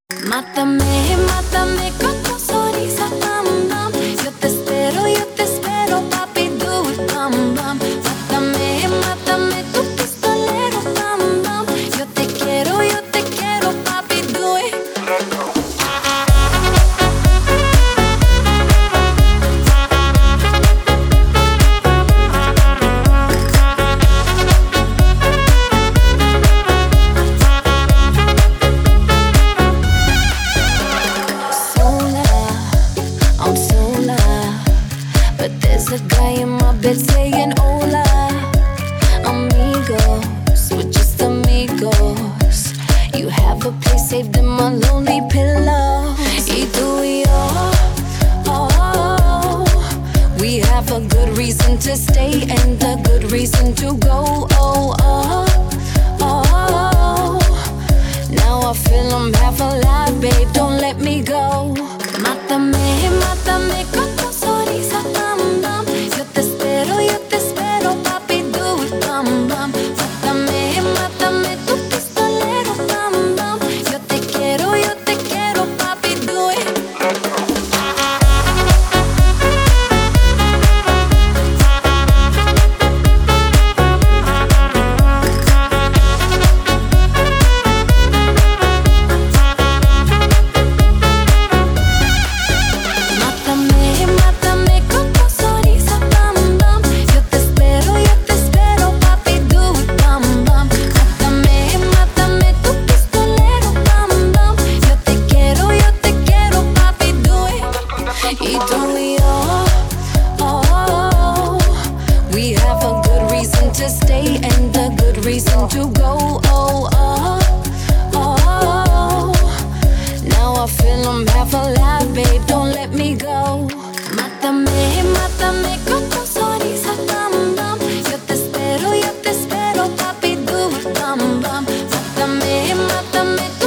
Mátame, mátame con tu sonrisa, bam, bam. Yo te espero, papi, do it, bam, bam. Mátame, mátame, tu pistolero, bam, bam. Yo te quiero, papi, do it. There's a guy in my bed saying hola, amigos, we're just amigos. You have a place saved in my lonely pillow. Y tú y yo, oh, we have a good reason to stay and a good reason to go. Oh, oh, oh. Now I feel I'm half alive, babe, don't let me go. Mátame, mátame con tu sonrisa, bam, bam. Yo te espero, papi, do it, bam, bam. Mátame, mátame, tu pistolero, bam, bam. Yo te quiero, papi, do it. Mátame, mátame con tu sonrisa, bam, bam. Yo te espero, papi, do it, bam, bam. Mátame, mátame, tu pistolero, bam, bam. Yo te quiero, papi, do it. Y tú y yo, oh, we have a good reason to stay and a good reason to go. Oh, oh, oh. Now I feel I'm half alive, babe, don't let me go. Mátame, mátame con tu sonrisa, bam, bam. Yo te espero, papi, do it, bam, bam. Mátame, mátame.